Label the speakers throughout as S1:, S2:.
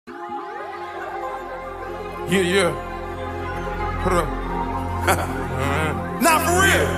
S1: Yeah. Put it up. Not for real.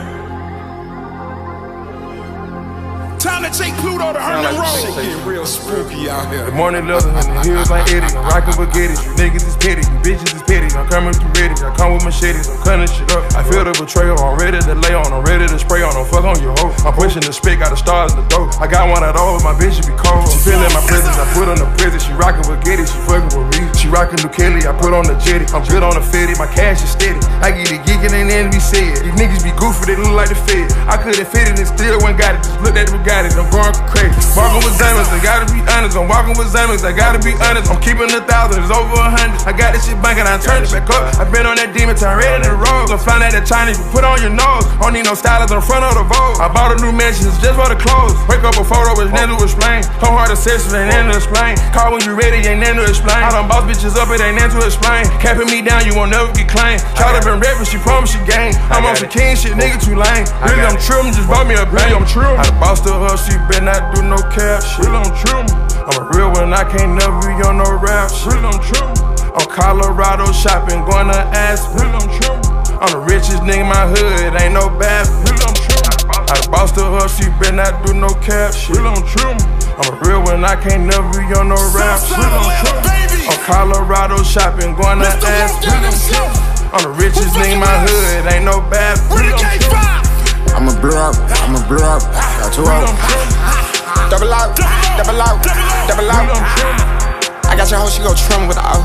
S1: Time to take Pluto to Herman Road.
S2: Shit getting real spooky out here.
S1: The morning leather and the heels like Eddie. I'm rockin' spaghetti. You niggas is petty. You bitches is petty. I'm coming through ready. I come with machetes. I'm cutting shit up. I feel the betrayal. I'm ready to lay on. I'm ready to spray on. Don't fuck on your hoe. I'm pushing the spit. Got the stars in the door. I got one of those. My bitch should be cold. She feeling my presence. I put on the prison. She rockin' spaghetti. She fucking with me. She rockin' New Kelly. I put on the jetty. I'm good on the fitty. My cash is steady. I get it geeking and then we say it. These niggas be goofy. They look like the Fed. I couldn't fit it and still went got it. Just look at the Bugatti. I'm going crazy. Walking with diamonds, I gotta be honest. I'm walking with diamonds, I gotta be honest. I'm keeping 1,000, it's over 100. I got this shit banking, I turn it back up. I been on that demon time, ready to roll. Gonna find out that Chinese, you put on your nose. Don't need no stylist in front of the Vogue. I bought a new mansion, it's just for the clothes. Wake up a photo, it's nothing to explain. Whole heart obsession, ain't nothing to explain. Call when you ready, ain't nothing to explain. I done boss bitches up, it ain't nothing to explain. Capping me down, you won't never get claimed. Try to been rapping, she promised she gang. I'm on some king shit, nigga too lame. Really, I'm trimming, just bought me a bang. I'm trimming. I done bossed her, she better not do no cap shit. Really, I'm trimming. I'm a real one, I can't never be on no rap shit. Really, I'm trimming. I'm Colorado shopping, going to Aspen. Really, I'm trimming. I'm the richest nigga in my hood, ain't no bad. Really, I'm trimming. I done bossed her, she better not do no cap shit. Really, I'm trimming. I'm a real one, I can't never be on no rap shit. Really, I'm trimming. I'm Colorado shopping, going to Aspen. I'm the richest nigga in my hood, ain't no bad. Really, I'm trimming.
S2: I'ma blow up, got two up. Double out, double out, double out. I got your hoe, she go trim with the O.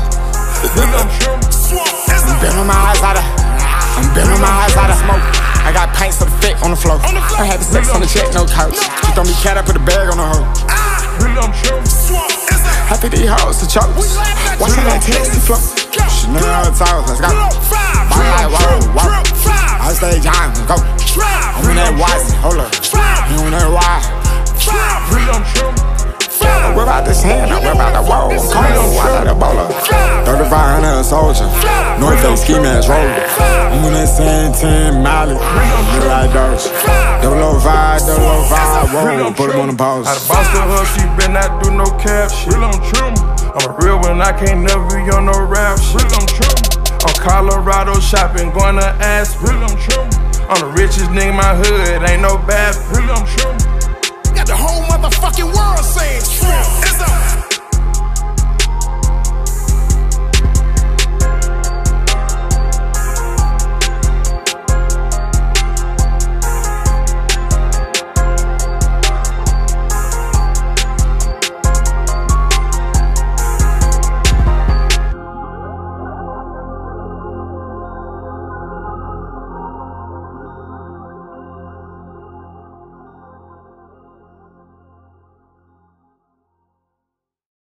S2: I'm bending my eyes out of smoke. I got pints of the fit on the floor. I had the sex on the jet, no couch. She throw me cat, I put a bag on the hoe. I think these hoes are jokes. Watch her like Texas flow. She know how to talk, let's go. Ball like walk. I stay young, go. I'm in that wise, hold up. You in that wise. I whip out this hand, I whip out the wall. I'm cold, I like a bowler. 3,500 a soldier. North Face ski mask roller. I'm in that same 10 Miley. You like those. 005, whoa. Put him on the pause.
S1: I done bossed her, she better not do no cap shit. I'm a real one, I can't never be on no rap shit. I'm Colorado shopping, going to Aspen. I'm the richest nigga in my hood, ain't no bad.
S3: Got the whole motherfucking world saying shrimp.